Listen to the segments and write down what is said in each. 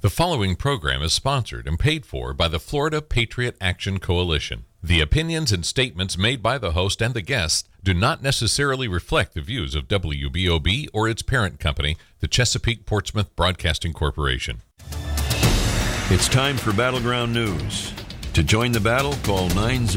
The following program is sponsored and paid for by the Florida Patriot Action Coalition. The opinions and statements made by the host and the guests do not necessarily reflect the views of WBOB or its parent company, the Chesapeake Portsmouth Broadcasting Corporation. It's time for Battleground News. To join the battle, call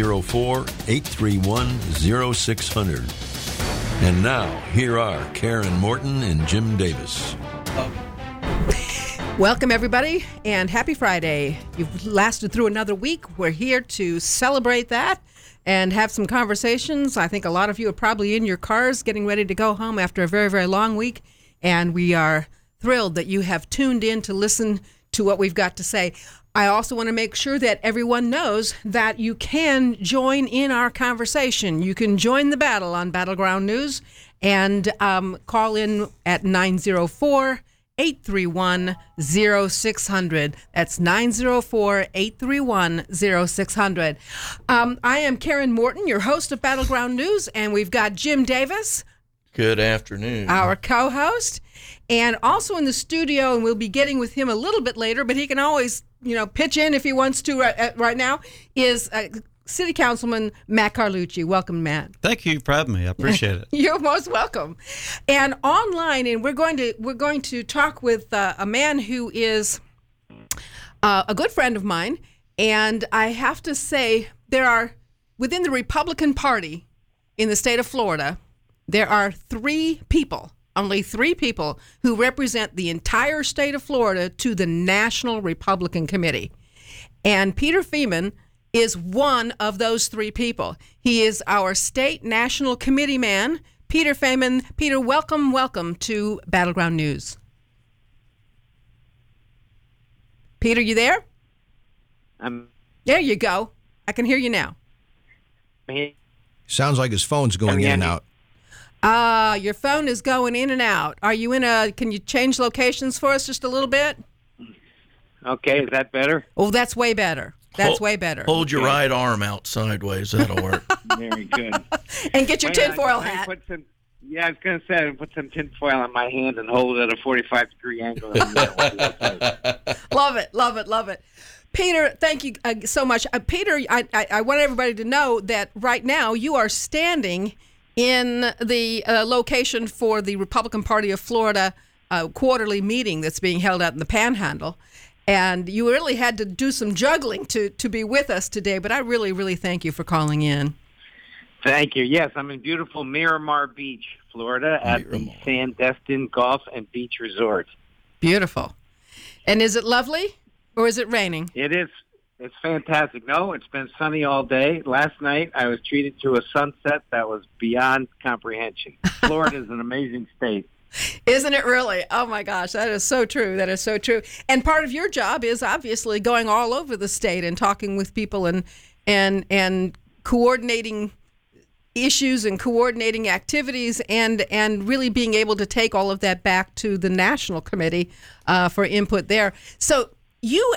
904-831-0600. And now, here are Karen Morton and Jim Davis. Welcome, everybody, and happy Friday. You've lasted through another week. We're here to celebrate that and have some conversations. I think a lot of you are probably in your cars getting ready to go home after a very, very long week, and we are thrilled that you have tuned in to listen to what we've got to say. I also want to make sure that everyone knows that you can join in our conversation. You can join the battle on Battleground News and call in at 904-831-0600. That's 904-831-0600. I am Karen Morton, your host of Battleground News, and we've got Jim Davis. Good afternoon. Our co-host. And also in the studio, and we'll be getting with him a little bit later, but he can always, pitch in if he wants to right now, is City Councilman Matt Carlucci. Welcome, Matt. Thank you for having me. I appreciate it. You're most welcome. And online, and we're going to talk with a man who is a good friend of mine. And I have to say, there are, within the Republican Party in the state of Florida, there are only three people who represent the entire state of Florida to the National Republican Committee. And Peter Feeman is one of those three people. He is our state national committee man, Peter Feeman. Peter, welcome to Battleground News. Peter, you there? There you go. I can hear you now. Sounds like his phone's going in and out. Your phone is going in and out. Are you can you change locations for us just a little bit? Okay, is that better? Oh, that's way better. Way better. Hold your right arm out sideways. That'll work. Very good. And get your tinfoil hat. I was going to say, put some tinfoil on my hand and hold it at a 45-degree angle. Love it. Peter, thank you so much. Peter, I want everybody to know that right now you are standing in the location for the Republican Party of Florida quarterly meeting that's being held out in the Panhandle. And you really had to do some juggling to be with us today, but I really, really thank you for calling in. Thank you. Yes, I'm in beautiful Miramar Beach, Florida, at the Sandestin Golf and Beach Resort. Beautiful. And is it lovely, or is it raining? It is. It's fantastic. No, it's been sunny all day. Last night, I was treated to a sunset that was beyond comprehension. Florida is an amazing state. Isn't it really? Oh, my gosh, that is so true. And part of your job is obviously going all over the state and talking with people and coordinating issues and coordinating activities and really being able to take all of that back to the National Committee for input there. So you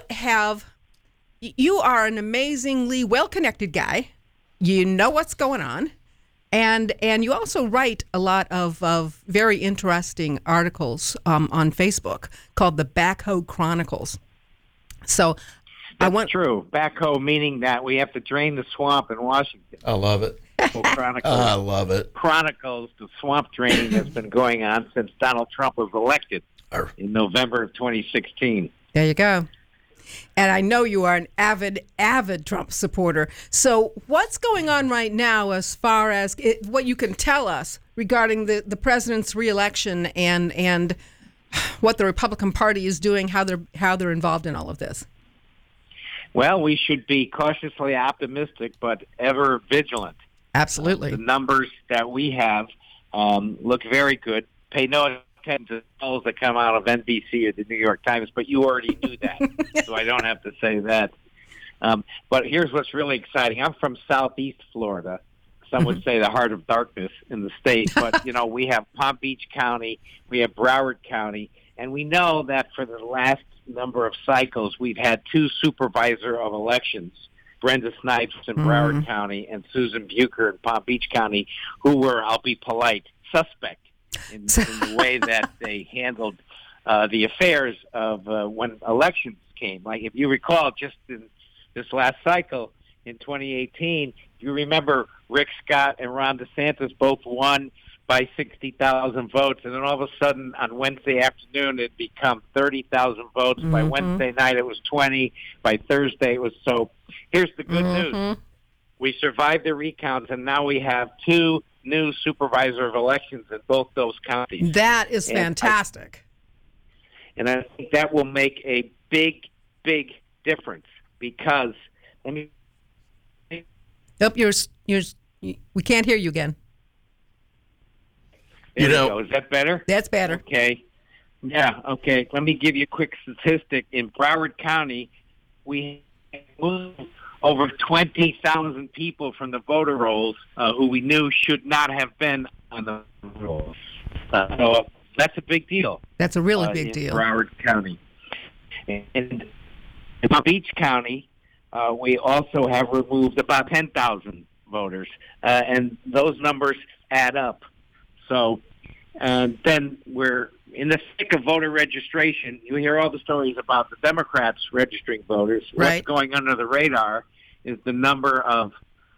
are an amazingly well-connected guy. You know what's going on. And you also write a lot of very interesting articles on Facebook called the Backhoe Chronicles. So That's true. Backhoe meaning that we have to drain the swamp in Washington. I love it. I love it. Chronicles the swamp draining that's been going on since Donald Trump was elected in November of 2016. There you go. And I know you are an avid Trump supporter. So what's going on right now as far as what you can tell us regarding the president's reelection and what the Republican Party is doing, how they're involved in all of this? Well, we should be cautiously optimistic, but ever vigilant. Absolutely. The numbers that we have look very good. Pay no attention to the polls that come out of NBC or the New York Times, but you already knew that, so I don't have to say that. But here's what's really exciting. I'm from southeast Florida. Some would say the heart of darkness in the state. But, we have Palm Beach County, we have Broward County, and we know that for the last number of cycles, we've had two supervisor of elections, Brenda Snipes in Broward County and Susan Bucher in Palm Beach County, who were, I'll be polite, suspect in the way that they handled the affairs of when elections came. Like if you recall, just in this last cycle in 2018, you remember Rick Scott and Ron DeSantis both won by 60,000 votes, and then all of a sudden on Wednesday afternoon it become 30,000 votes. By Wednesday night it was 20. By Thursday it was so. Here's the good news: we survived the recounts, and now we have 2 new supervisor of elections in both those counties. That is fantastic. And I think that will make a big, big difference because we can't hear you again. There you go. Is that better? That's better. Okay. Yeah, okay. Let me give you a quick statistic. In Broward County, we moved over 20,000 people from the voter rolls who we knew should not have been on the rolls. So that's a big deal. That's a really big deal. Broward County. And in Palm Beach County, we also have removed about 10,000 voters, and those numbers add up. So then we're in the thick of voter registration. You hear all the stories about the Democrats registering voters. Right. What's going under the radar is the number of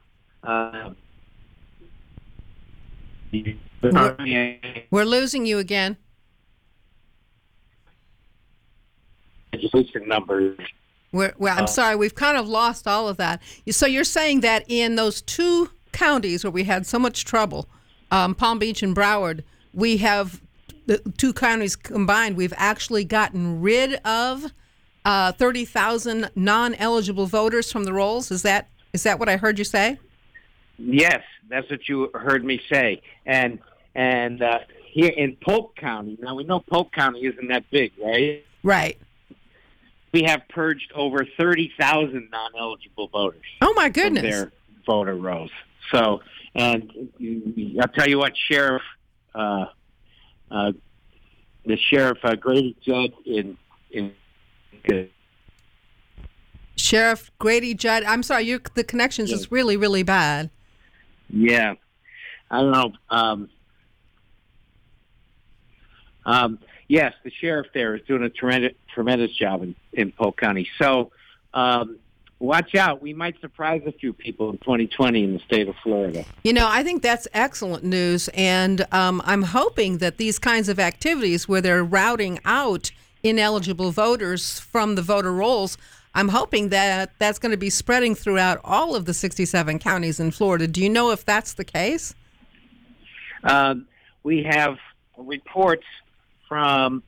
we're losing you again. Registration numbers. I'm sorry, we've kind of lost all of that. So you're saying that in those 2 counties where we had so much trouble, Palm Beach and Broward, we have the 2 counties combined, we've actually gotten rid of 30,000 non-eligible voters from the rolls. Is that what I heard you say? Yes, that's what you heard me say. And here in Polk County, now we know Polk County isn't that big, right? Right. We have purged over 30,000 non-eligible voters. Oh my goodness! From their voter rolls. So, and I'll tell you what, Sheriff, the Sheriff Grady Judd in Sheriff Grady Judd. I'm sorry, the connections is really, really bad. Yeah, I don't know. Yes, the sheriff there is doing a tremendous job in Polk County. So watch out. We might surprise a few people in 2020 in the state of Florida. I think that's excellent news, and I'm hoping that these kinds of activities where they're routing out ineligible voters from the voter rolls, I'm hoping that that's going to be spreading throughout all of the 67 counties in Florida. Do you know if that's the case? We have reports from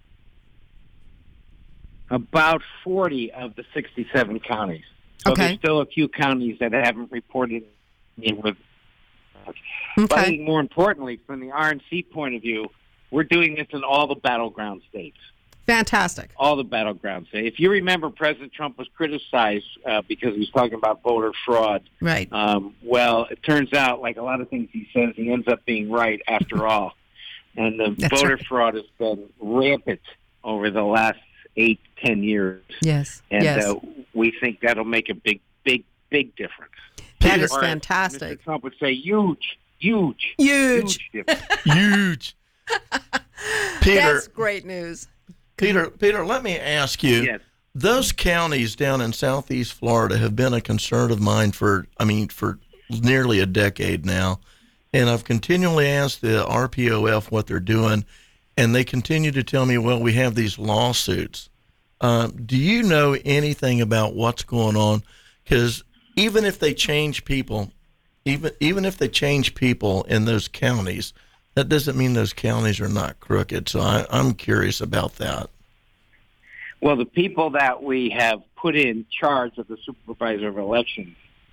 about 40 of the 67 counties. So okay. There's still a few counties that haven't reported in with. Okay. But I think more importantly, from the RNC point of view, we're doing this in all the battleground states. Fantastic. All the battleground states. If you remember, President Trump was criticized because he was talking about voter fraud. Right. Well, it turns out, like a lot of things he says, he ends up being right after all. And the voter fraud has been rampant over the last 8-10 years. Yes. And we think that'll make a big difference. That is fantastic. Mr. Trump would say huge difference. Huge. Peter, that's great news. Peter, let me ask you. Yes. Those counties down in southeast Florida have been a concern of mine for nearly a decade now. And I've continually asked the RPOF what they're doing, and they continue to tell me, well, we have these lawsuits. Do you know anything about what's going on? Because even if they change people, even if they change people in those counties, that doesn't mean those counties are not crooked. So I'm curious about that. Well, the people that we have put in charge of the supervisor of elections,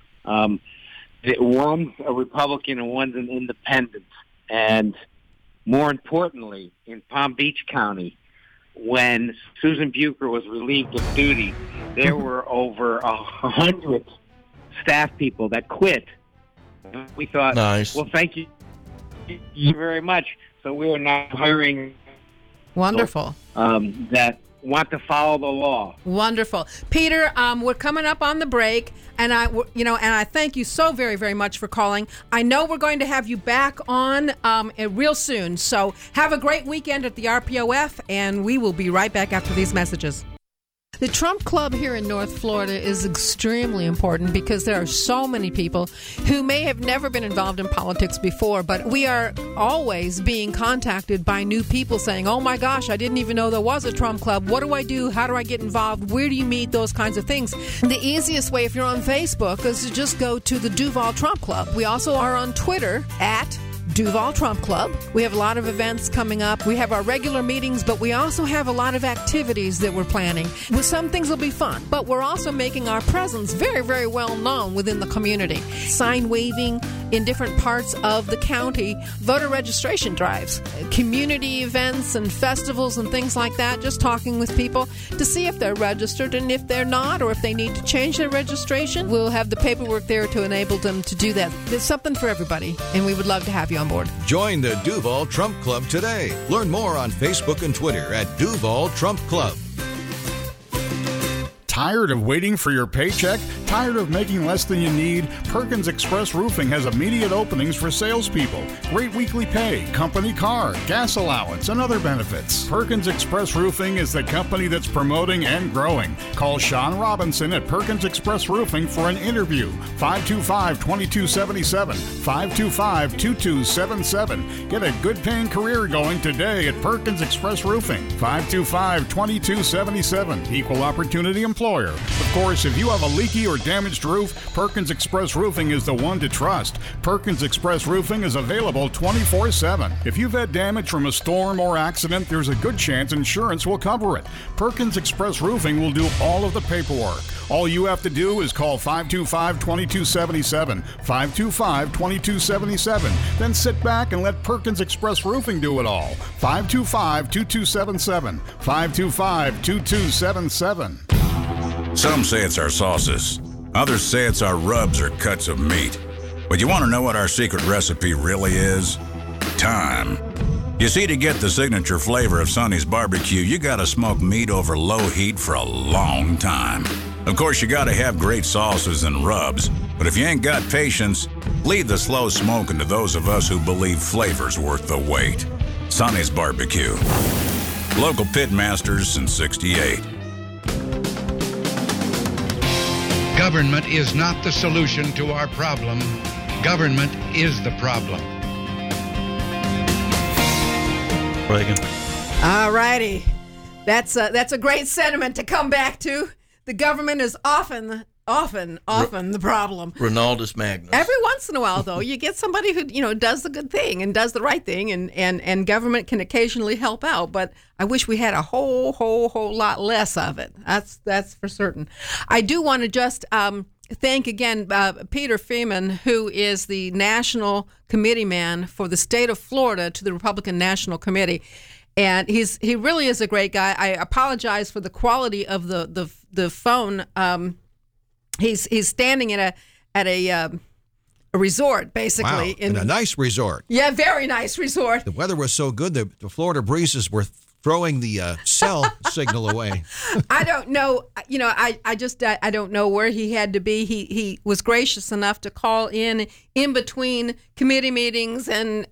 one's a Republican and one's an independent. And more importantly, in Palm Beach County, when Susan Bucher was relieved of duty, there were over 100 staff people that quit. And we thought, nice. Well, thank you very much. So we are now hiring wonderful that want to follow the law. Wonderful. Peter, we're coming up on the break, and I thank you so very, very much for calling. I know we're going to have you back on real soon, so have a great weekend at the RPOF, and we will be right back after these messages. The Trump Club here in North Florida is extremely important because there are so many people who may have never been involved in politics before, but we are always being contacted by new people saying, oh my gosh, I didn't even know there was a Trump Club. What do I do? How do I get involved? Where do you meet? Those kinds of things. The easiest way, if you're on Facebook, is to just go to the Duval Trump Club. We also are on Twitter at Duval Trump Club. We have a lot of events coming up. We have our regular meetings, but we also have a lot of activities that we're planning. Well, some things will be fun, but we're also making our presence very, very well known within the community. Sign waving in different parts of the county, voter registration drives, community events and festivals and things like that, just talking with people to see if they're registered, and if they're not, or if they need to change their registration, we'll have the paperwork there to enable them to do that. There's something for everybody, and we would love to have you on board. Join the Duval Trump Club today. Learn more on Facebook and Twitter at Duval Trump Club. Tired of waiting for your paycheck? Tired of making less than you need? Perkins Express Roofing has immediate openings for salespeople. Great weekly pay, company car, gas allowance, and other benefits. Perkins Express Roofing is the company that's promoting and growing. Call Sean Robinson at Perkins Express Roofing for an interview. 525-2277. 525-2277. Get a good paying career going today at Perkins Express Roofing. 525-2277. Equal opportunity employer. Of course, if you have a leaky or damaged roof, Perkins Express Roofing is the one to trust. Perkins Express Roofing is available 24/7. If you've had damage from a storm or accident, there's a good chance insurance will cover it. Perkins Express Roofing will do all of the paperwork. All you have to do is call 525-2277, 525-2277. Then sit back and let Perkins Express Roofing do it all. 525-2277, 525-2277. Some say it's our sauces. Others say it's our rubs or cuts of meat. But you want to know what our secret recipe really is? Time. You see, to get the signature flavor of Sonny's Barbecue, you gotta smoke meat over low heat for a long time. Of course, you gotta have great sauces and rubs, but if you ain't got patience, leave the slow smoking to those of us who believe flavor's worth the wait. Sonny's Barbecue. Local pit masters since '68. Government is not the solution to our problem. Government is the problem. Reagan. All righty. That's a great sentiment to come back to. The government is often the problem. Ronaldus Magnus. Every once in a while, though, you get somebody who, does the good thing and does the right thing, and government can occasionally help out. But I wish we had a whole lot less of it. That's for certain. I do want to just thank again Peter Freeman, who is the national committee man for the state of Florida to the Republican National Committee. And he really is a great guy. I apologize for the quality of the phone. He's standing at a resort, basically. Wow, in a nice resort. Yeah, very nice resort. The weather was so good, the Florida breezes were throwing the cell signal away. I don't know. I don't know where he had to be. He was gracious enough to call in between committee meetings and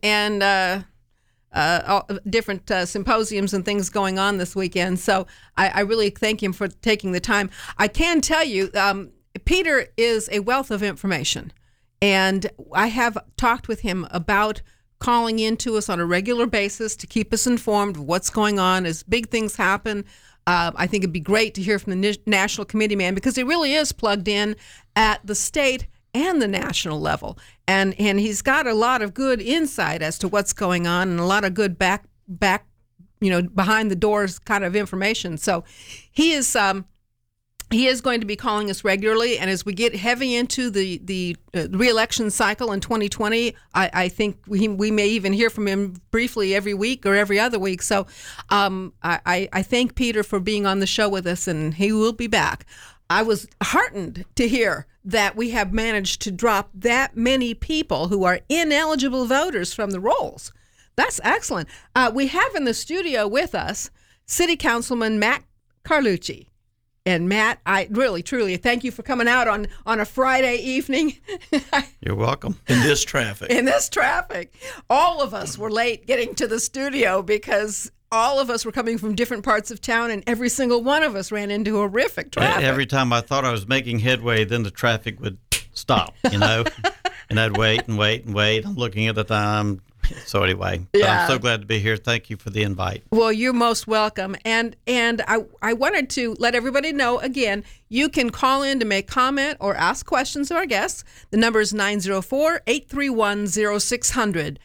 different symposiums and things going on this weekend. So I really thank him for taking the time. I can tell you, Peter is a wealth of information, and I have talked with him about calling in to us on a regular basis to keep us informed of what's going on as big things happen. I think it'd be great to hear from the national committee man, because he really is plugged in at the state and the national level, and he's got a lot of good insight as to what's going on, and a lot of good back behind the doors kind of information. So he is going to be calling us regularly, and as we get heavy into the re-election cycle in 2020, I think we may even hear from him briefly every week or every other week. So I thank Peter for being on the show with us, and he will be back. I was heartened to hear that we have managed to drop that many people who are ineligible voters from the rolls. That's excellent. We have in the studio with us City Councilman Matt Carlucci. And Matt, I really, truly thank you for coming out on a Friday evening. You're welcome. In this traffic. In this traffic. All of us were late getting to the studio because all of us were coming from different parts of town, and every single one of us ran into horrific traffic. Every time I thought I was making headway, then the traffic would stop, and I'd wait and wait and wait. I'm looking at the time. So anyway, I'm so glad to be here. Thank you for the invite. Well, you're most welcome. And I wanted to let everybody know, again, you can call in to make comment or ask questions of our guests. The number is 904-831-0600,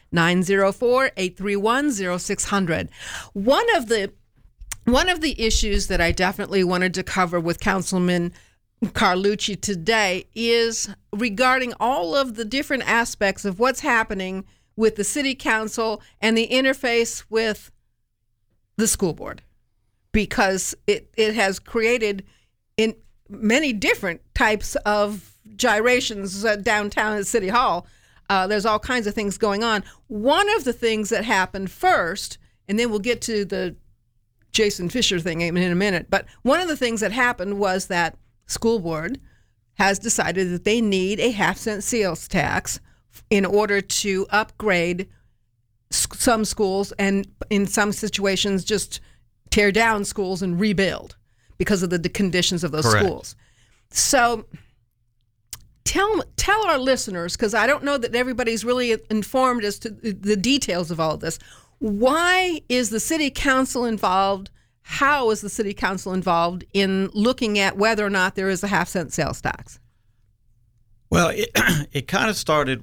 904-831-0600. One of the issues that I definitely wanted to cover with Councilman Carlucci today is regarding all of the different aspects of what's happening with the city council and the interface with the school board, because it has created in many different types of gyrations downtown at City Hall. There's all kinds of things going on. One of the things that happened first, and then we'll get to the Jason Fisher thing in a minute, but one of the things that happened was that school board has decided that they need a half-cent sales tax in order to upgrade some schools, and in some situations just tear down schools and rebuild because of the conditions of those schools. So tell our listeners, because I don't know that everybody's really informed as to the details of all of this. Why is the city council involved? How is the city council involved in looking at whether or not there is a half-cent sales tax? Well, it kind of started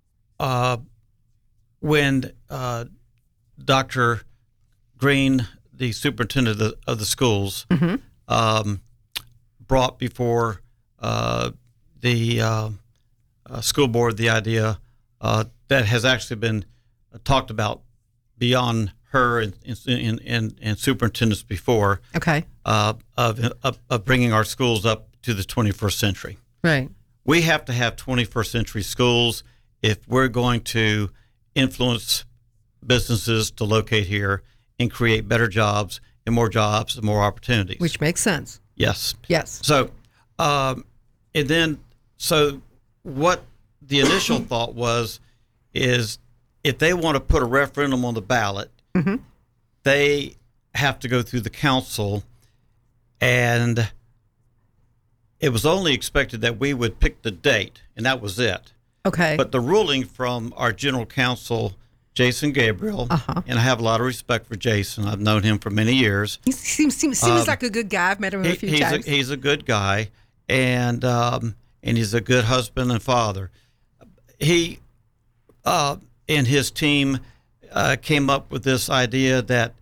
when Dr. Green, the superintendent of the schools, brought before the school board the idea that has actually been talked about beyond her and superintendents before. Okay. Of bringing our schools up to the 21st century. Right. We have to have 21st century schools if we're going to influence businesses to locate here and create better jobs and more opportunities. Which makes sense. Yes. Yes. So, so what the initial thought is if they want to put a referendum on the ballot, they have to go through the council, and it was only expected that we would pick the date, and that was it. Okay. But the ruling from our general counsel, Jason Gabriel, and I have a lot of respect for Jason. I've known him for many years. He seems like a good guy. I've met him a few times. He's a good guy, and he's a good husband and father. He and his team came up with this idea that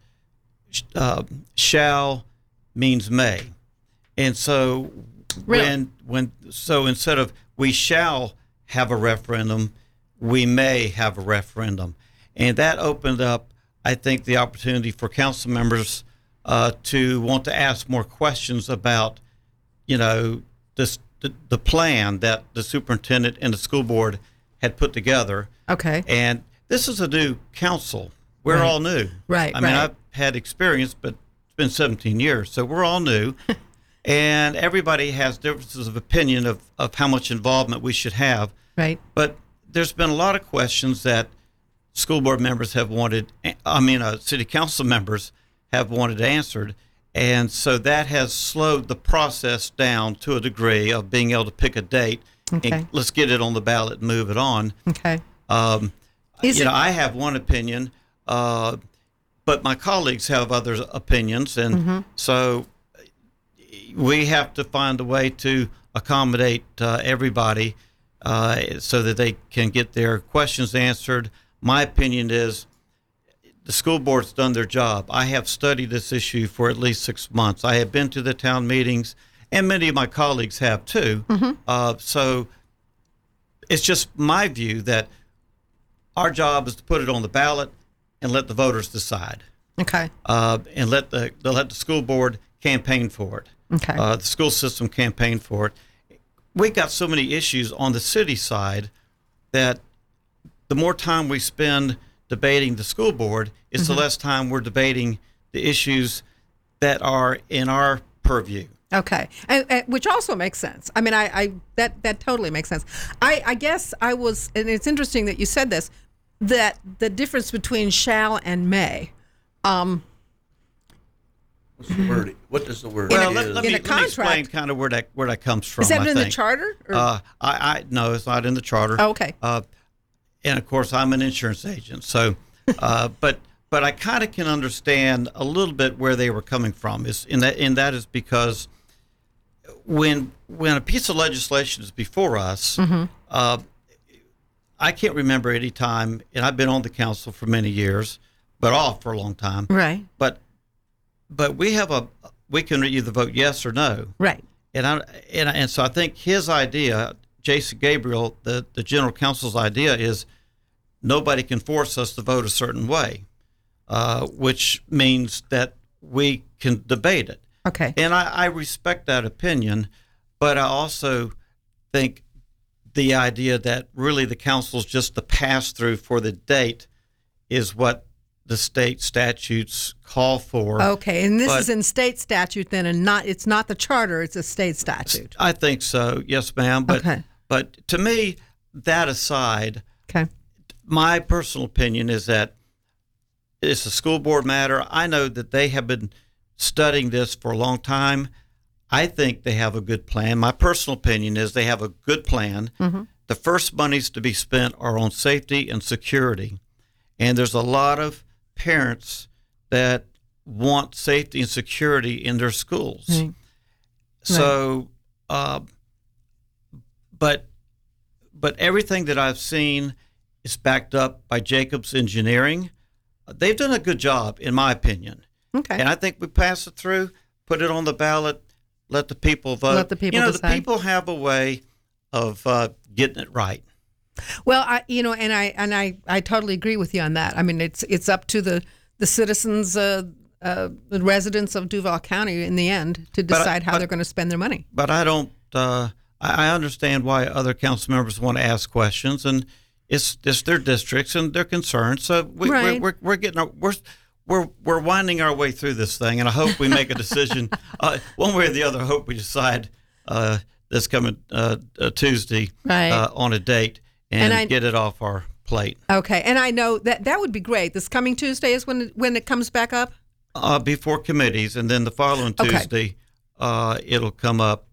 shall means may, and so so instead of we shall have a referendum, we may have a referendum. And that opened up, I think, the opportunity for council members to want to ask more questions about, the plan that the superintendent and the school board had put together. Okay. And this is a new council. We're all new. Right. I mean, I've had experience, but it's been 17 years, so we're all new. And everybody has differences of opinion of how much involvement we should have. Right. But there's been a lot of questions that school board members have wanted, city council members have wanted answered. And so that has slowed the process down to a degree of being able to pick a date. Okay. And let's get it on the ballot and move it on. Okay. I have one opinion, but my colleagues have other opinions. And so we have to find a way to accommodate everybody so that they can get their questions answered. My opinion is the school board's done their job. I have studied this issue for at least 6 months. I have been to the town meetings, and many of my colleagues have too. So it's just my view that our job is to put it on the ballot and let the voters decide. Okay. And let the school board campaign for it. Okay. The school system campaign for it. We got so many issues on the city side that the more time we spend debating the school board, it's the less time we're debating the issues that are in our purview. Okay, and which also makes sense. I mean, that totally makes sense. I guess I was, and it's interesting that you said this, that the difference between shall and may. What's the word? What does the word? Well, is? let me explain kind of where that comes from. Is that I in think. the charter? Or? No, it's not in the charter. Oh, okay. And of course, I'm an insurance agent, so but I kind of can understand a little bit where they were coming from. That is because when a piece of legislation is before us, I can't remember any time, and I've been on the council for many years, but off for a long time. Right. But we can either vote yes or no. Right. And so I think his idea, Jason Gabriel, the general counsel's idea, is nobody can force us to vote a certain way, which means that we can debate it. Okay. And I respect that opinion, but I also think the idea that really the council's just the pass-through for the date is what the state statutes call for. Okay, and this is in state statute then, and it's not the charter, it's a state statute. I think so, yes, ma'am. But to me, that aside, my personal opinion is that it's a school board matter. I know that they have been studying this for a long time. I think they have a good plan. My personal opinion is they have a good plan. Mm-hmm. The first monies to be spent are on safety and security. And there's a lot of parents that want safety and security in their schools. Right. So, but everything that I've seen is backed up by Jacobs Engineering. They've done a good job, in my opinion. Okay. And I think we pass it through, put it on the ballot, let the people vote. Let the people decide. The people have a way of getting it right. Well, I totally agree with you on that. I mean, it's up to the citizens, the residents of Duval County in the end to decide how they're going to spend their money. But I don't. I understand why other council members want to ask questions, and it's their districts and their concerns. So we're getting we're winding our way through this thing, and I hope we make a decision one way or the other. I hope we decide this coming Tuesday on a date and get it off our plate. Okay, and I know that would be great. This coming Tuesday is when it comes back up? Before committees, and then the following Tuesday it'll come up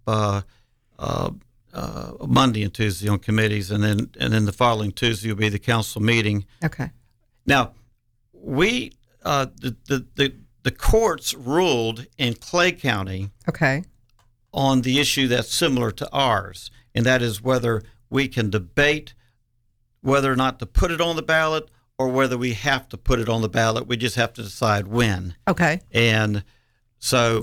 Monday and Tuesday on committees, and then the following Tuesday will be the council meeting. Okay. Now, we the courts ruled in Clay County on the issue that's similar to ours, and that is whether we can debate whether or not to put it on the ballot or whether we have to put it on the ballot. We just have to decide when. Okay. And so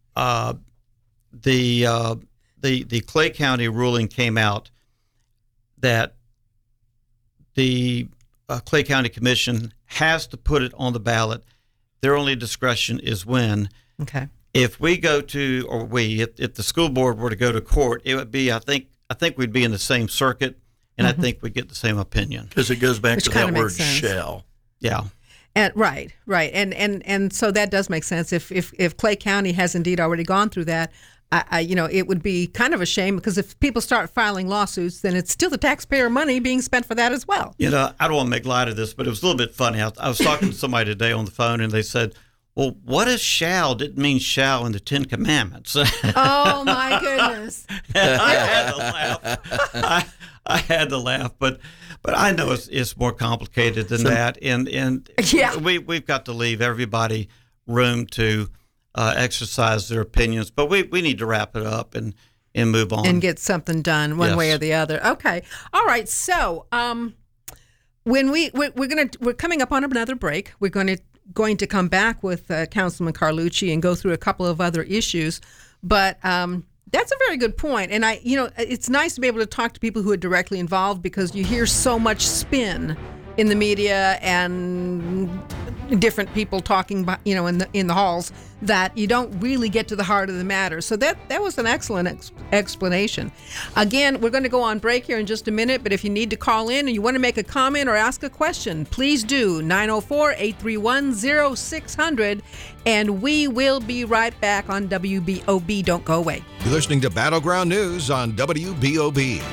the Clay County ruling came out that the Clay County Commission has to put it on the ballot. Their only discretion is when. Okay. If we go to, or if the school board were to go to court, it would be, I think we'd be in the same circuit, and I think we'd get the same opinion. Because it goes back to that word shall. Yeah. And right. And so that does make sense. If Clay County has indeed already gone through that, it would be kind of a shame, because if people start filing lawsuits, then it's still the taxpayer money being spent for that as well. I don't want to make light of this, but it was a little bit funny. I was talking to somebody today on the phone, and they said, well, what if shall didn't mean shall in the Ten Commandments? Oh, my goodness. I had to laugh. I had to laugh, but I know it's more complicated than that, and we've got to leave everybody room to exercise their opinions, but we need to wrap it up and move on and get something done one way or the other. Okay, all right. So when we're coming up on another break, we're going to come back with Councilman Carlucci and go through a couple of other issues, but that's a very good point. And it's nice to be able to talk to people who are directly involved, because you hear so much spin in the media, and different people talking, in the halls, that you don't really get to the heart of the matter. So that was an excellent explanation. Again, we're going to go on break here in just a minute, but if you need to call in and you want to make a comment or ask a question, please do. 904-831-0600, and we will be right back on WBOB. Don't go away. You're listening to Battleground News on WBOB.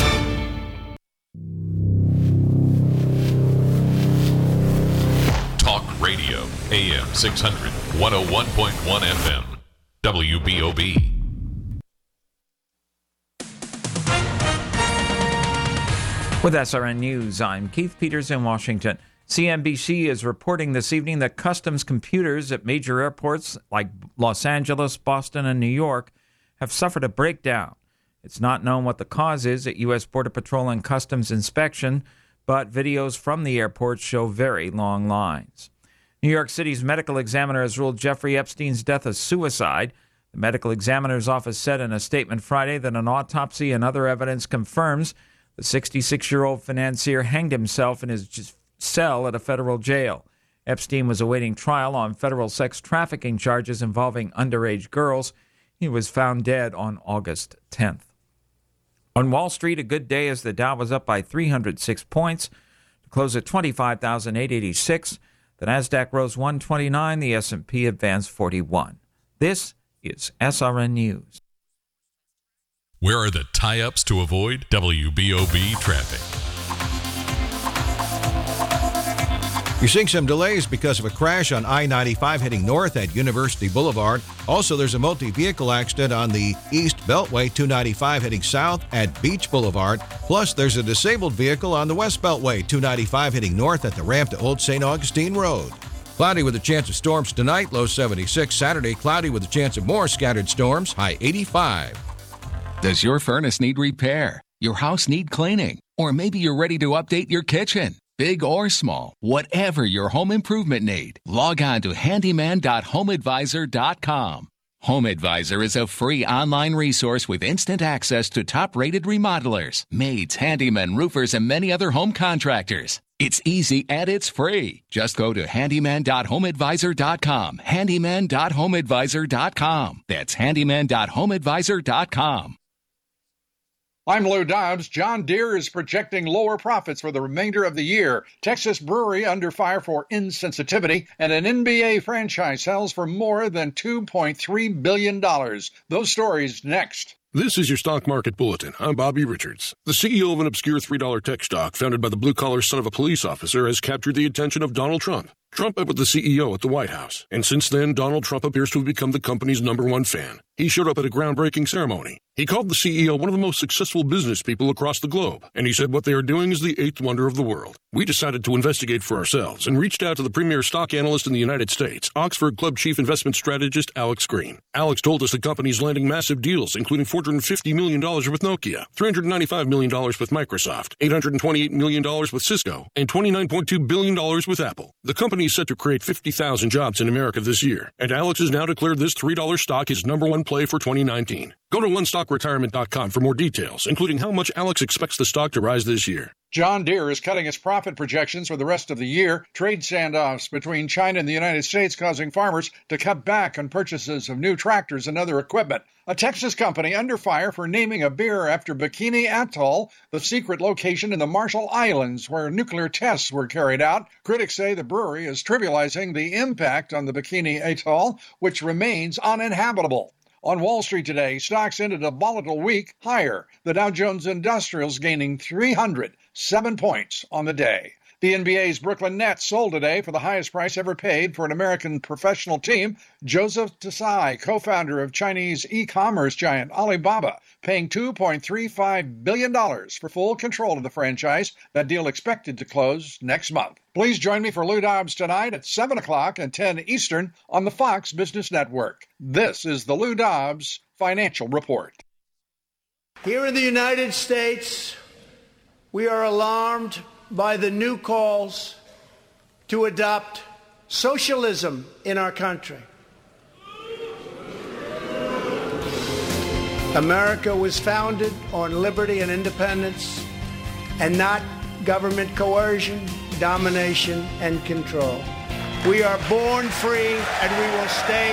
Radio, AM 600, 101.1 FM, WBOB. With SRN News, I'm Keith Peters in Washington. CNBC is reporting this evening that customs computers at major airports like Los Angeles, Boston, and New York have suffered a breakdown. It's not known what the cause is at U.S. Border Patrol and Customs inspection, but videos from the airport show very long lines. New York City's medical examiner has ruled Jeffrey Epstein's death a suicide. The medical examiner's office said in a statement Friday that an autopsy and other evidence confirms the 66-year-old financier hanged himself in his cell at a federal jail. Epstein was awaiting trial on federal sex trafficking charges involving underage girls. He was found dead on August 10th. On Wall Street, a good day as the Dow was up by 306 points to close at 25,886. The Nasdaq rose 129, the S&P advanced 41. This is SRN News. Where are the tie-ups to avoid WBOB traffic? You're seeing some delays because of a crash on I-95 heading north at University Boulevard. Also, there's a multi-vehicle accident on the East Beltway 295 heading south at Beach Boulevard. Plus, there's a disabled vehicle on the West Beltway 295 heading north at the ramp to Old St. Augustine Road. Cloudy with a chance of storms tonight, low 76. Saturday, cloudy with a chance of more scattered storms, high 85. Does your furnace need repair? Your house need cleaning? Or maybe you're ready to update your kitchen? Big or small, whatever your home improvement need, log on to handyman.homeadvisor.com. HomeAdvisor is a free online resource with instant access to top-rated remodelers, maids, handymen, roofers, and many other home contractors. It's easy and it's free. Just go to handyman.homeadvisor.com. Handyman.homeadvisor.com. That's handyman.homeadvisor.com. I'm Lou Dobbs. John Deere is projecting lower profits for the remainder of the year. Texas brewery under fire for insensitivity, and an NBA franchise sells for more than $2.3 billion. Those stories next. This is your Stock Market Bulletin. I'm Bobby Richards. The CEO of an obscure $3 tech stock founded by the blue-collar son of a police officer has captured the attention of Donald Trump. Trump met with the CEO at the White House, and since then, Donald Trump appears to have become the company's #1 fan. He showed up at a groundbreaking ceremony. He called the CEO one of the most successful business people across the globe, and he said what they are doing is the 8th wonder of the world. We decided to investigate for ourselves and reached out to the premier stock analyst in the United States, Oxford Club chief investment strategist Alex Green. Alex told us the company is landing massive deals, including $450 million with Nokia, $395 million with Microsoft, $828 million with Cisco, and $29.2 billion with Apple. The company is set to create 50,000 jobs in America this year, and Alex has now declared this $3 stock his #1 play for 2019. Go to OneStockRetirement.com for more details, including how much Alex expects the stock to rise this year. John Deere is cutting its profit projections for the rest of the year. Trade standoffs between China and the United States causing farmers to cut back on purchases of new tractors and other equipment. A Texas company under fire for naming a beer after Bikini Atoll, the secret location in the Marshall Islands where nuclear tests were carried out. Critics say the brewery is trivializing the impact on the Bikini Atoll, which remains uninhabitable. On Wall Street today, stocks ended a volatile week higher. The Dow Jones Industrials gaining 307 points on the day. The NBA's Brooklyn Nets sold today for the highest price ever paid for an American professional team. Joseph Tsai, co-founder of Chinese e-commerce giant Alibaba, paying $2.35 billion for full control of the franchise. That deal expected to close next month. Please join me for Lou Dobbs tonight at 7 o'clock and 10 Eastern on the Fox Business Network. This is the Lou Dobbs Financial Report. Here in the United States, we are alarmed by the new calls to adopt socialism in our country. America was founded on liberty and independence, and not government coercion, domination, and control. We are born free, and we will stay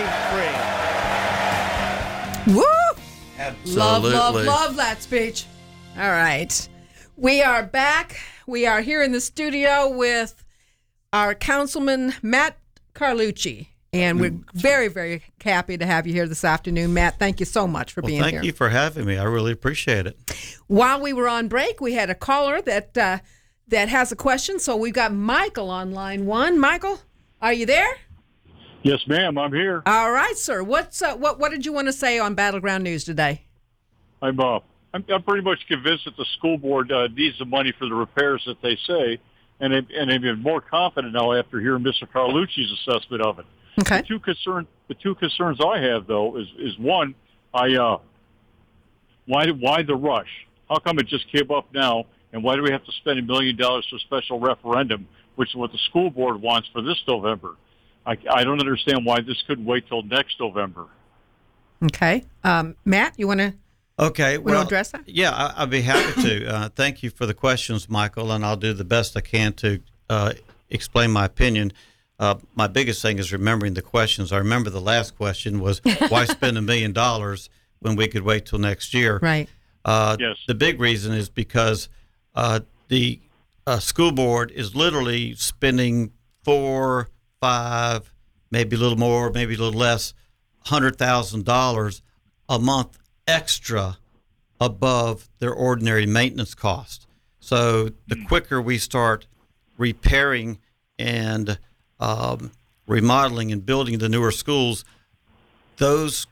free. Woo! Absolutely. Love that speech. All right. We are back. We are here in the studio with our Councilman Matt Carlucci. And we're very, very happy to have you here this afternoon, Matt. Thank you so much for being here. Thank you for having me. I really appreciate it. While we were on break, we had a caller that has a question. So we've got Michael on line one. Michael, are you there? Yes, ma'am. I'm here. All right, sir. What did you want to say on Battleground News today? I'm pretty much convinced that the school board needs the money for the repairs that they say, and they've been more confident now after hearing Mr. Carlucci's assessment of it. Okay. The two concerns I have though is one, why the rush? How come it just came up now? And why do we have to spend $1 million for a special referendum, which is what the school board wants for this November? I don't understand why this couldn't wait till next November. Okay, Matt, you want to? Okay, well, address that? Yeah, I'd be happy to. Thank you for the questions, Michael, and I'll do the best I can to explain my opinion. My biggest thing is remembering the questions. I remember the last question was, why spend $1 million when we could wait till next year? Right. Yes. The big reason is because the school board is literally spending $4, $5, maybe a little more, maybe a little less, $100,000 a month extra above their ordinary maintenance cost. So the quicker we start repairing and remodeling and building the newer schools, those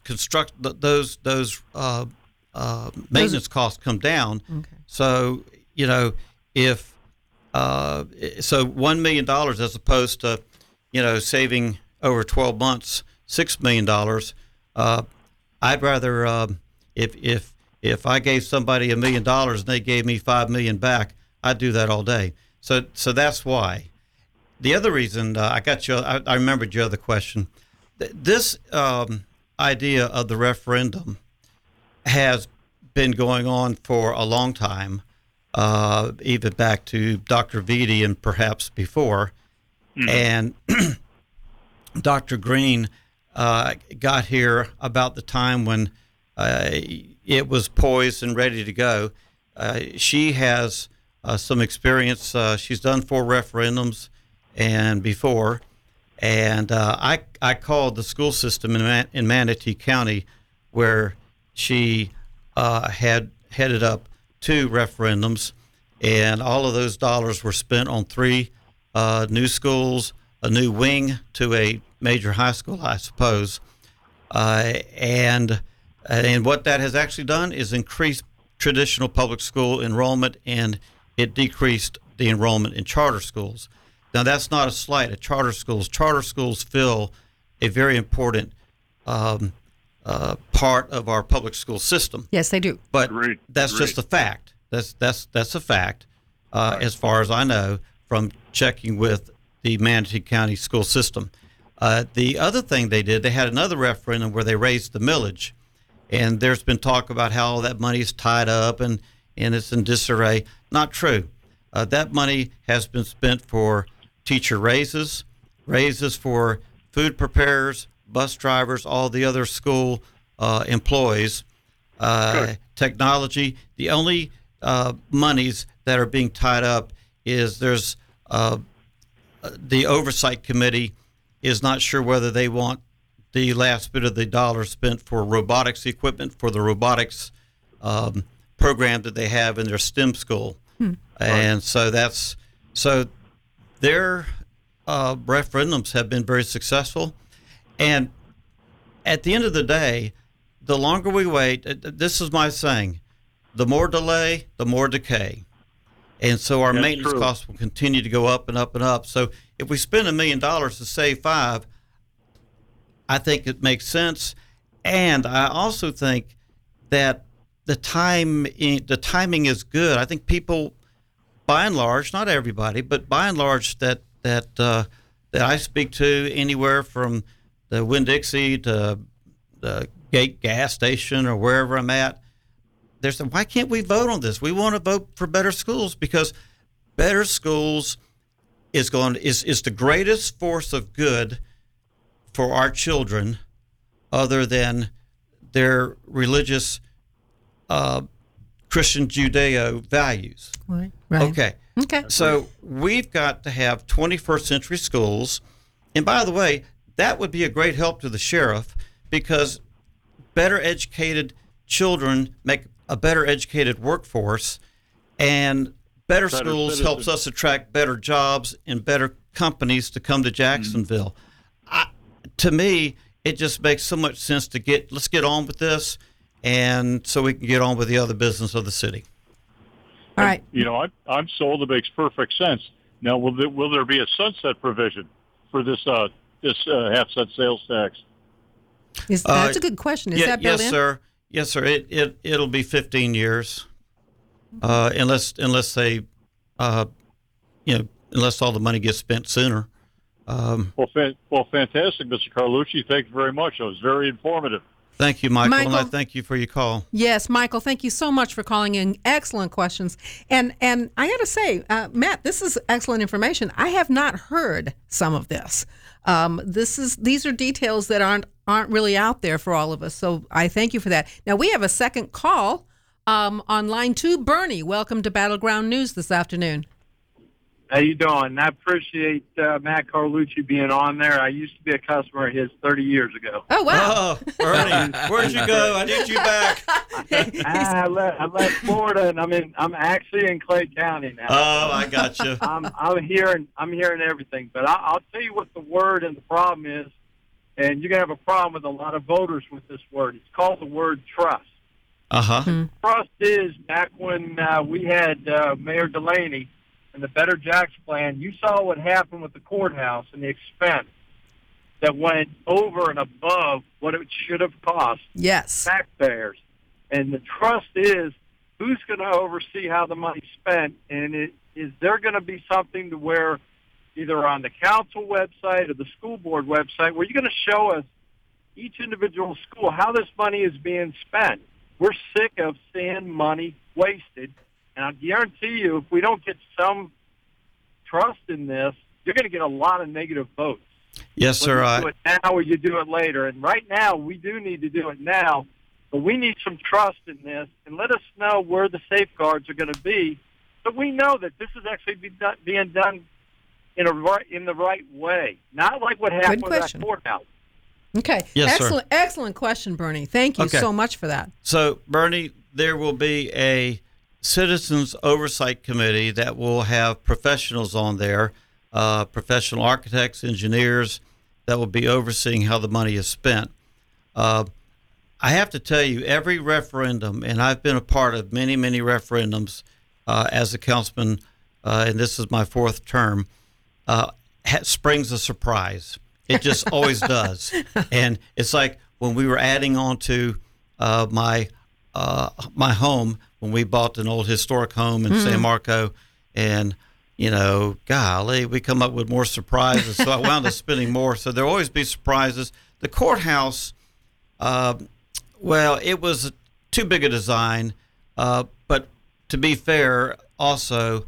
maintenance costs come down. Okay. So if so $1 million as opposed to saving over 12 months $6 million, I'd rather if I gave somebody $1 million and they gave me $5 million back, I'd do that all day. So that's why. The other reason I remembered your other question. This idea of the referendum has been going on for a long time, even back to Dr. Vitti and perhaps before. Mm-hmm. And Dr. Green got here about the time when it was poised and ready to go. She has some experience. She's done 4 referendums and before, and I called the school system in Manatee County, where she had headed up 2 referendums, and all of those dollars were spent on 3 new schools, a new wing to a major high school, I suppose, and what that has actually done is increase traditional public school enrollment, and it decreased the enrollment in charter schools. Now, that's not a slight at charter schools. Charter schools fill a very important part of our public school system. Yes, they do. But that's just a fact. That's a fact, as far as I know, from checking with the Manatee County school system. The other thing they did, they had another referendum where they raised the millage, and there's been talk about how that money's tied up and it's in disarray. Not true. That money has been spent for teacher raises for food preparers, bus drivers, all the other school employees, technology. The only monies that are being tied up is there's the oversight committee is not sure whether they want the last bit of the dollar spent for robotics equipment for the robotics program that they have in their STEM school. And so their referendums have been very successful. And at the end of the day, the longer we wait, this is my saying, the more delay, the more decay. And so our maintenance costs will continue to go up and up and up. So if we spend $1 million to save $5 million, I think it makes sense. And I also think that the timing is good. I think people, by and large, not everybody, but by and large, that I speak to, anywhere from the Winn-Dixie to the Gate gas station or wherever I'm at, they're saying, why can't we vote on this? We want to vote for better schools, because better schools is the greatest force of good for our children, other than their religious Christian Judeo values. Right. Okay. So we've got to have 21st century schools. And by the way, that would be a great help to the sheriff, because better educated children make a better educated workforce, and better schools helps us attract better jobs and better companies to come to Jacksonville. To me, it just makes so much sense to let's get on with this, and so we can get on with the other business of the city. All right. You know, I'm sold. It makes perfect sense. Now, will there be a sunset provision for this half-cent sales tax? That's a good question. Is that built in? Yes, sir. Yes, sir. It'll be 15 years, unless they, unless all the money gets spent sooner. Well, fantastic, Mr. Carlucci. Thank you very much. It was very informative. Thank you, Michael, and I thank you for your call. Yes, Michael, thank you so much for calling in. Excellent questions. And I got to say, Matt, this is excellent information. I have not heard some of this. These are details that aren't really out there for all of us. So I thank you for that. Now we have a second call on line 2. Bernie, welcome to Battleground News this afternoon. How you doing? I appreciate Matt Carlucci being on there. I used to be a customer of his 30 years ago. Oh, wow. Oh, Bernie, where'd you go? I need you back. I left Florida, and I'm actually in Clay County now. Oh, I got you. I'm hearing everything, but I'll tell you what the word and the problem is, and you're gonna have a problem with a lot of voters with this word. It's called the word trust. Trust is back when we had Mayor Delaney and the Better Jacks plan. You saw what happened with the courthouse and the expense that went over and above what it should have cost taxpayers. And the trust is who's going to oversee how the money's spent, and is there going to be something to where either on the council website or the school board website where you're going to show us each individual school how this money is being spent. We're sick of seeing money wasted. And I guarantee you, if we don't get some trust in this, you're going to get a lot of negative votes. Yes, sir. Whether you do it now or you do it later. And right now, we do need to do it now, but we need some trust in this, and let us know where the safeguards are going to be, so we know that this is actually being done in the right way, not like what happened with that courthouse. Okay. Yes, excellent, sir. Excellent question, Bernie. Thank you so much for that. So, Bernie, there will be a Citizens Oversight Committee that will have professionals on there, professional architects, engineers, that will be overseeing how the money is spent. I have to tell you, every referendum, and I've been a part of many, many referendums as a councilman, and this is my 4th term, springs a surprise. It just always does. And it's like when we were adding on to my home, when we bought an old historic home in San Marco, and, golly, we come up with more surprises. So I wound up spending more. So there'll always be surprises. The courthouse, it was too big a design. But to be fair, also,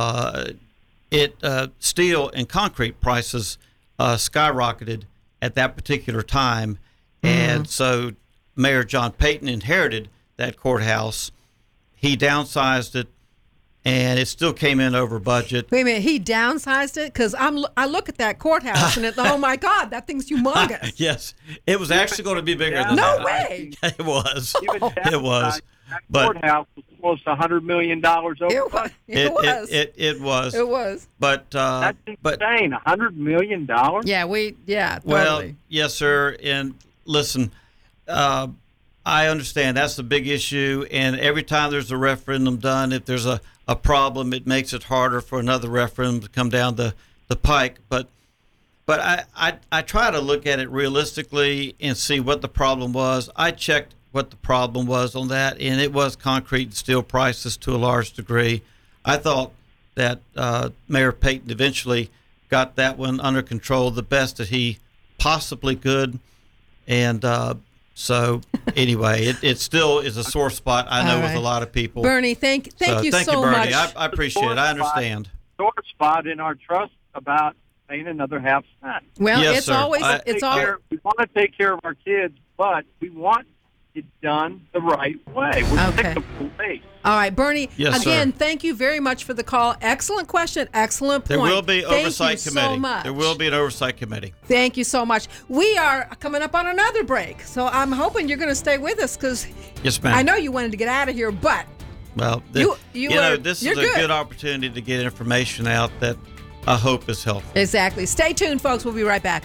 steel and concrete prices skyrocketed at that particular time. And so Mayor John Payton inherited that courthouse. He downsized it, and it still came in over budget. Wait a minute, he downsized it? Because I look at that courthouse, and oh my God, that thing's humongous. Yes, it was actually going to be bigger than that. No way. It was. It was. That courthouse was almost $100 million over budget. It was. It was. But that's insane. $100 million. Totally. Well, yes, sir. And listen, I understand that's the big issue, and every time there's a referendum done, if there's a problem, it makes it harder for another referendum to come down the pike. But I try to look at it realistically and see what the problem was. I checked what the problem was on that, and it was concrete and steel prices to a large degree. I thought that Mayor Payton eventually got that one under control the best that he possibly could, and so anyway, it still is a sore spot, I know, with a lot of people. Bernie, thank you so Bernie. much. I appreciate it. I understand. Sore spot in our trust about paying another half cent. Well, Yes, it's sir. always We want to take care of our kids, but we want it done the right way. We're sick of police. All right, Bernie, Yes, again, sir. thank you very much for the call. Excellent question. Excellent point. There will be Thank oversight you committee. So much. There will be an oversight committee. Thank you so much. We are coming up on another break, so I'm hoping you're going to stay with us because Yes, ma'am. I know you wanted to get out of here, but Well, You know, are- this is you're a good. good opportunity to get information out that I hope is helpful. exactly. Stay tuned, folks. We'll be right back.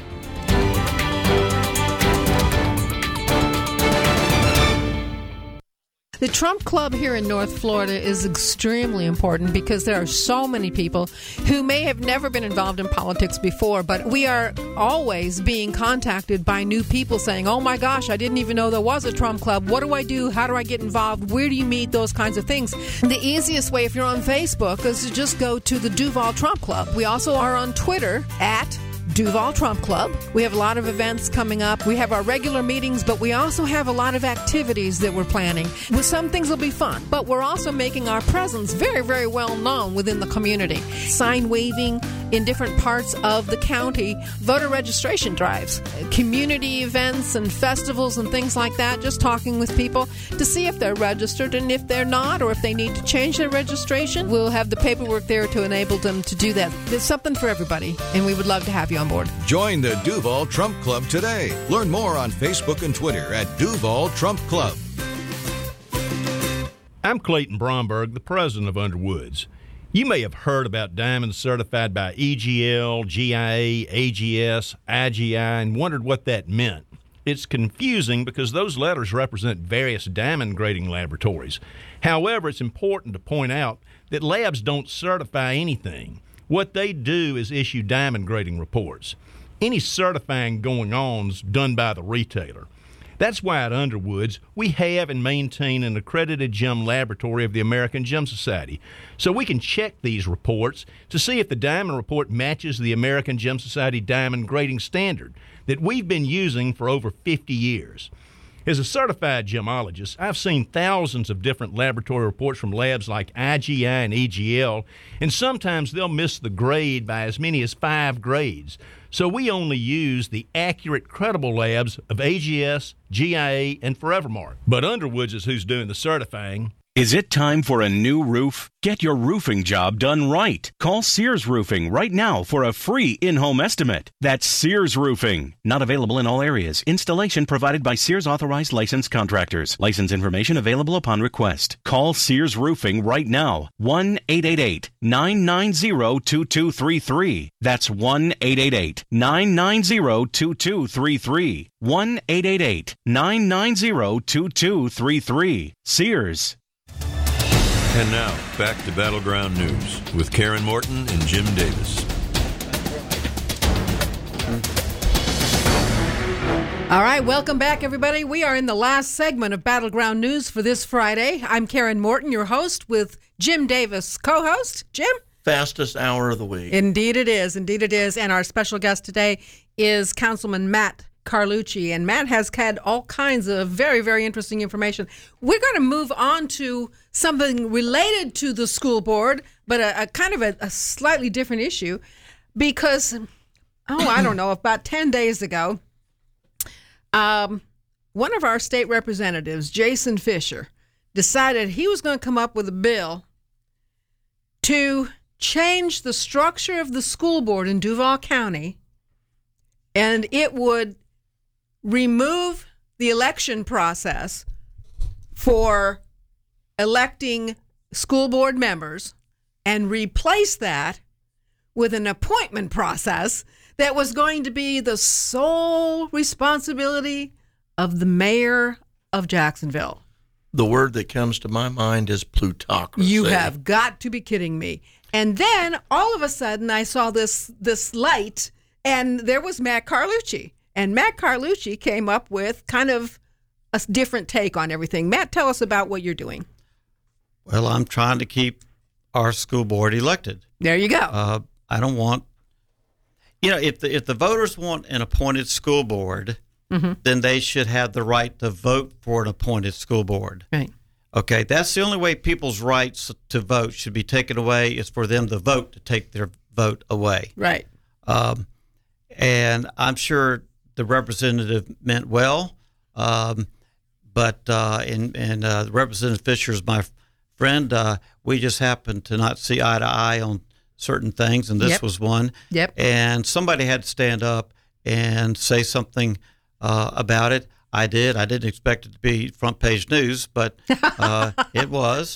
The Trump Club here in North Florida is extremely important because there are so many people who may have never been involved in politics before, but we are always being contacted by new people saying, oh my gosh, I didn't even know there was a Trump Club. What do I do? How do I get involved? Where do you meet? Those kinds of things. The easiest way, if you're on Facebook, is to just go to the Duval Trump Club. We also are on Twitter at Duval Trump Club. We have a lot of events coming up. We have our regular meetings, but we also have a lot of activities that we're planning. Well, some things will be fun, but we're also making our presence very, very well known within the community. Sign waving in different parts of the county, voter registration drives, community events and festivals and things like that, just talking with people to see if they're registered, and if they're not, or if they need to change their registration, we'll have the paperwork there to enable them to do that. There's something for everybody, and we would love to have you on board. Join the Duval Trump Club today. Learn more on Facebook and Twitter at Duval Trump Club. I'm Clayton Bromberg, the president of Underwoods. You may have heard about diamonds certified by EGL, GIA, AGS, IGI, and wondered what that meant. It's confusing because those letters represent various diamond grading laboratories. However, it's important to point out that labs don't certify anything. What they do is issue diamond grading reports. Any certifying going on is done by the retailer. That's why at Underwoods, we have and maintain an accredited gem laboratory of the American Gem Society, so we can check these reports to see if the diamond report matches the American Gem Society diamond grading standard that we've been using for over 50 years. As a certified gemologist, I've seen thousands of different laboratory reports from labs like IGI and EGL, and sometimes they'll miss the grade by as many as 5 grades. So we only use the accurate, credible labs of AGS, GIA, and Forevermark. But Underwoods is who's doing the certifying. Is it time for a new roof? Get your roofing job done right. Call Sears Roofing right now for a free in-home estimate. That's Sears Roofing. Not available in all areas. Installation provided by Sears authorized licensed contractors. License information available upon request. Call Sears Roofing right now. 1-888-990-2233. That's 1-888-990-2233. 1-888-990-2233. Sears. And now, back to Battleground News with Karen Morton and Jim Davis. All right, welcome back, everybody. We are in the last segment of Battleground News for this Friday. I'm Karen Morton, your host, with Jim Davis, co-host. Jim? Fastest hour of the week. Indeed it is. Indeed it is. And our special guest today is Councilman Matt Carlucci. And Matt has had all kinds of very, very interesting information. We're going to move on to something related to the school board, but a kind of a slightly different issue because, I don't know, about 10 days ago, one of our state representatives, Jason Fisher, decided he was going to come up with a bill to change the structure of the school board in Duval County, and it would remove the election process for electing school board members and replace that with an appointment process that was going to be the sole responsibility of the mayor of Jacksonville. The word that comes to my mind is plutocracy. You have got to be kidding me. And then all of a sudden I saw this light, and there was Matt Carlucci. And Matt Carlucci came up with kind of a different take on everything. Matt, tell us about what you're doing. Well, I'm trying to keep our school board elected. There you go. I don't want, if the voters want an appointed school board, then they should have the right to vote for an appointed school board. Right. Okay, that's the only way people's rights to vote should be taken away is for them to vote to take their vote away. Right. And I'm sure the representative meant well, but Representative Fisher is my friend. We just happened to not see eye to eye on certain things, and this was one. Yep. And somebody had to stand up and say something about it. I did. I didn't expect it to be front page news, but it was.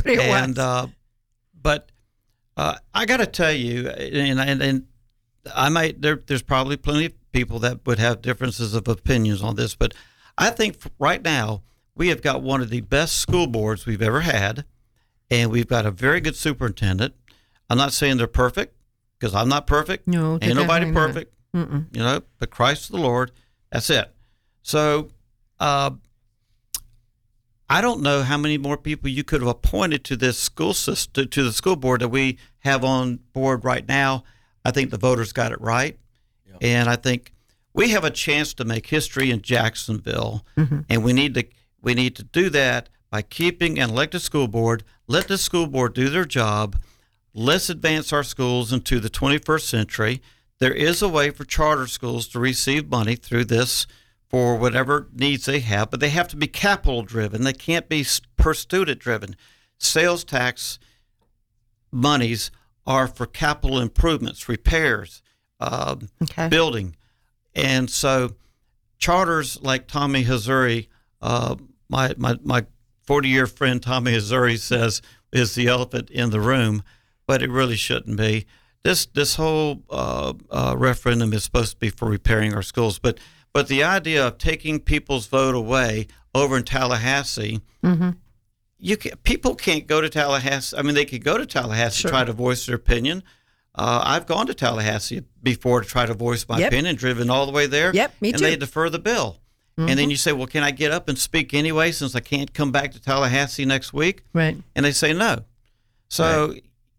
But I got to tell you, and I might there's probably plenty of people that would have differences of opinions on this, but I think right now we have got one of the best school boards we've ever had, and we've got a very good superintendent. I'm not saying they're perfect, because I'm not perfect. No, ain't nobody perfect. But Christ the Lord, that's it. So I don't know how many more people you could have appointed to this school system, to the school board that we have on board right now. I think the voters got it right. Yep. And I think we have a chance to make history in Jacksonville, and we need to do that by keeping an elected school board. Let the school board do their job. Let's advance our schools into the 21st century. There is a way for charter schools to receive money through this for whatever needs they have, but they have to be capital driven. They can't be per student driven. Sales tax monies are for capital improvements, repairs, building. And so charters like Tommy Hazouri, my 40-year friend Tommy Hazouri says is the elephant in the room, but it really shouldn't be. This whole referendum is supposed to be for repairing our schools, but the idea of taking people's vote away over in Tallahassee, people can't go to Tallahassee. I mean, they could go to Tallahassee to try to voice their opinion. I've gone to Tallahassee before to try to voice my opinion, driven all the way there. Yep, me too. And they defer the bill. And then you say, well, can I get up and speak anyway since I can't come back to Tallahassee next week? Right. And they say no. So,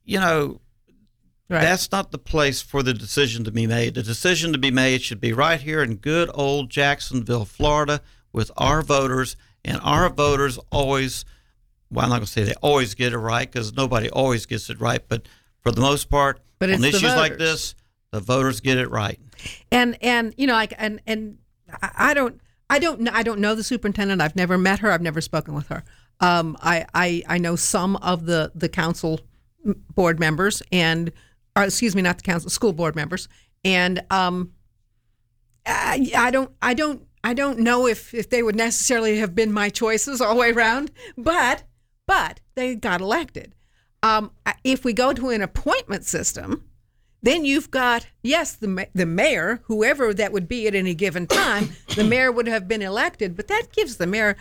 that's not the place for the decision to be made. The decision to be made should be right here in good old Jacksonville, Florida, with our voters. And our voters always, well, I'm not going to say they always get it right, because nobody always gets it right. But for the most part, on issues like this, the voters get it right. And I don't know the superintendent. I've never met her. I've never spoken with her. I know some of the council board members not the council, school board members. And I don't know if they would necessarily have been my choices all the way around, but they got elected. If we go to an appointment system, then you've got, the mayor, whoever that would be at any given time, the mayor would have been elected, but that gives the mayor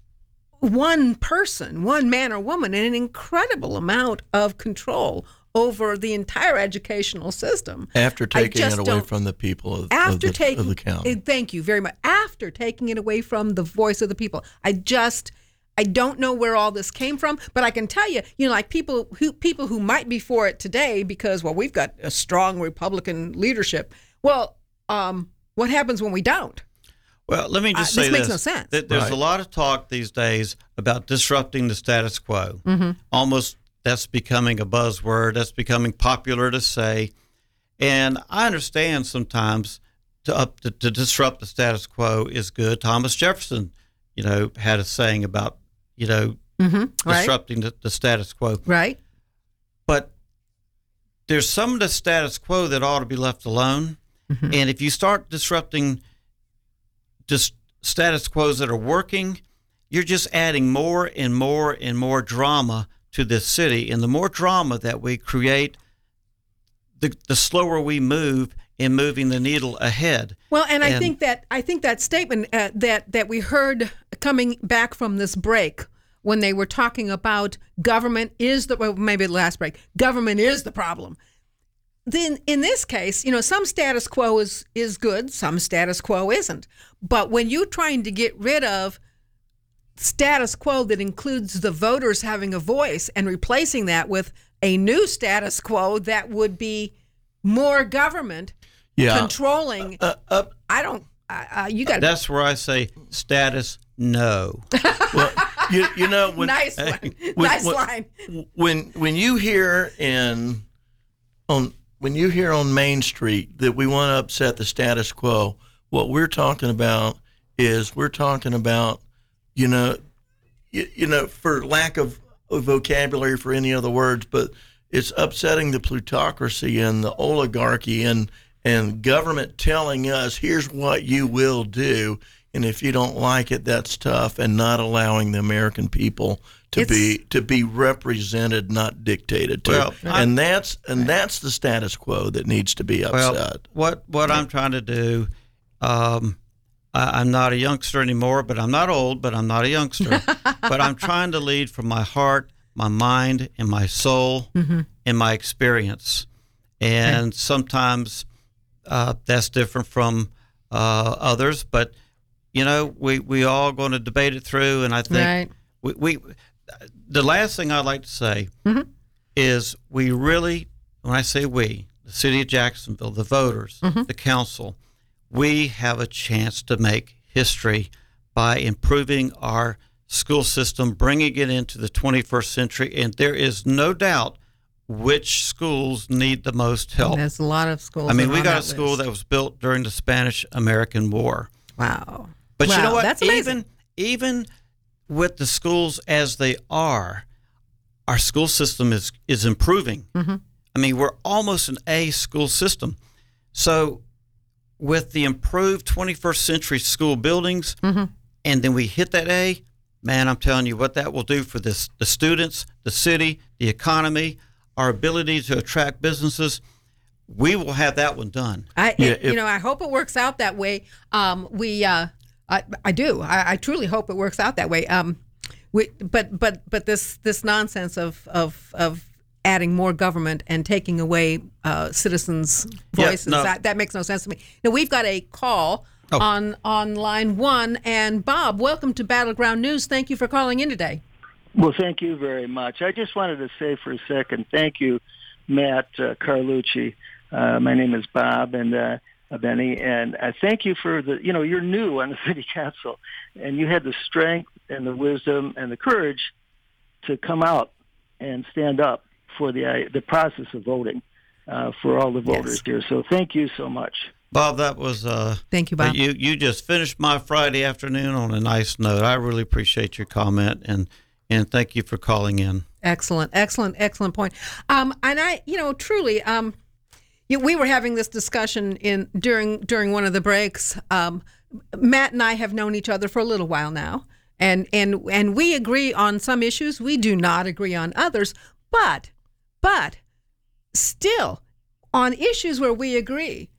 one person, one man or woman, an incredible amount of control over the entire educational system. After taking it away from the people of the county. Thank you very much. After taking it away from the voice of the people. I don't know where all this came from, but I can tell you, like people who might be for it today because, we've got a strong Republican leadership. Well, what happens when we don't? Well, let me just say this. This makes no sense. There's a lot of talk these days about disrupting the status quo. Almost that's becoming a buzzword. That's becoming popular to say. And I understand sometimes to disrupt the status quo is good. Thomas Jefferson, had a saying about, disrupting the status quo. Right. But there's some of the status quo that ought to be left alone. And if you start disrupting just status quos that are working, you're just adding more and more and more drama to this city. And the more drama that we create, the slower we move in moving the needle ahead. Well, and I think that statement that we heard coming back from this break when they were talking about government is maybe the last break, government is the problem. Then in this case, some status quo is good, some status quo isn't. But when you're trying to get rid of status quo that includes the voters having a voice and replacing that with a new status quo that would be more government controlling, you got. That's where I say status no. Well, nice one. Nice line. When you hear on when you hear on Main Street that we want to upset the status quo, what we're talking about is for lack of vocabulary for any other words, but it's upsetting the plutocracy and the oligarchy and government telling us, here's what you will do. And if you don't like it, that's tough, and not allowing the American people to be represented, not dictated to. Well, and that's the status quo that needs to be upset. Well, what I'm trying to do, I'm not a youngster anymore, but I'm not old, but I'm not a youngster. But I'm trying to lead from my heart, my mind, and my soul, and my experience. And sometimes that's different from others, but we all going to debate it through, and I think we the last thing I'd like to say is we really, when I say we, the city of Jacksonville, the voters, the council, we have a chance to make history by improving our school system, bringing it into the 21st century, and there is no doubt which schools need the most help. And there's a lot of schools. I mean, we got a school that was built during the Spanish-American War. Wow. But you know what? That's amazing. Even with the schools as they are, our school system is improving. I mean, we're almost an A school system. So with the improved 21st century school buildings, and then we hit that A, man, I'm telling you what that will do for the students, the city, the economy, our ability to attract businesses. We will have that one done. I hope it works out that way. I do. I truly hope it works out that way. But this nonsense of adding more government and taking away citizens' voices, that makes no sense to me. Now, we've got a call on line 1, and Bob, welcome to Battleground News. Thank you for calling in today. Well, thank you very much. I just wanted to say for a second, thank you, Matt Carlucci. My name is Bob, and Benny, and I thank you for you're new on the city council, and you had the strength and the wisdom and the courage to come out and stand up for the process of voting for all the voters here. So thank you so much. Bob, that was thank you, Bob. You just finished my Friday afternoon on a nice note. I really appreciate your comment, and thank you for calling in. Excellent point. And I, truly, we were having this discussion during one of the breaks. Matt and I have known each other for a little while now, and we agree on some issues. We do not agree on others, but still, on issues where we agree,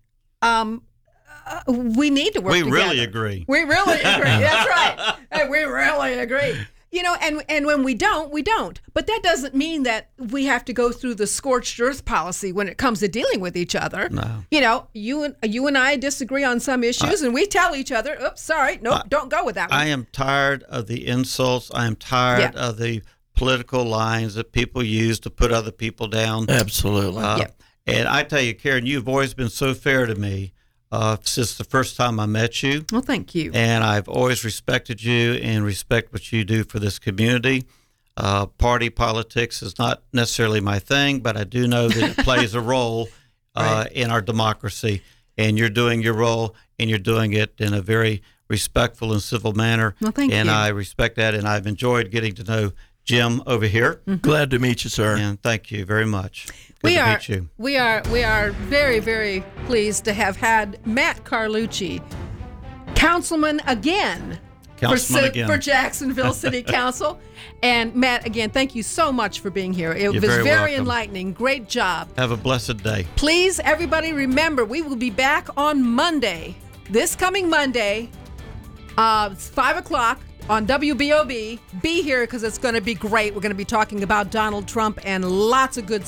we need to work together. We really agree. That's right. We really agree. And when we don't, we don't. But that doesn't mean that we have to go through the scorched earth policy when it comes to dealing with each other. No. You and I disagree on some issues, and we tell each other, oops, sorry, nope, don't go with that one. I am tired of the insults. I am tired of the political lines that people use to put other people down. Absolutely. And I tell you, Karen, you've always been so fair to me since the first time I met you. Well, thank you. And I've always respected you and respect what you do for this community. Party politics is not necessarily my thing, but I do know that it plays a role in our democracy. And you're doing your role, and you're doing it in a very respectful and civil manner. Well, thank you. And I respect that, and I've enjoyed getting to know Jim over here. Glad to meet you, sir. And thank you very much. Good to meet you. We are very, very pleased to have had Matt Carlucci, councilman again. For Jacksonville City Council. And Matt, again, thank you so much for being here. It was very enlightening. Great job. Have a blessed day. Please, everybody, remember, we will be back on Monday, this coming Monday, 5 o'clock on WBOB. Be here because it's going to be great. We're going to be talking about Donald Trump and lots of good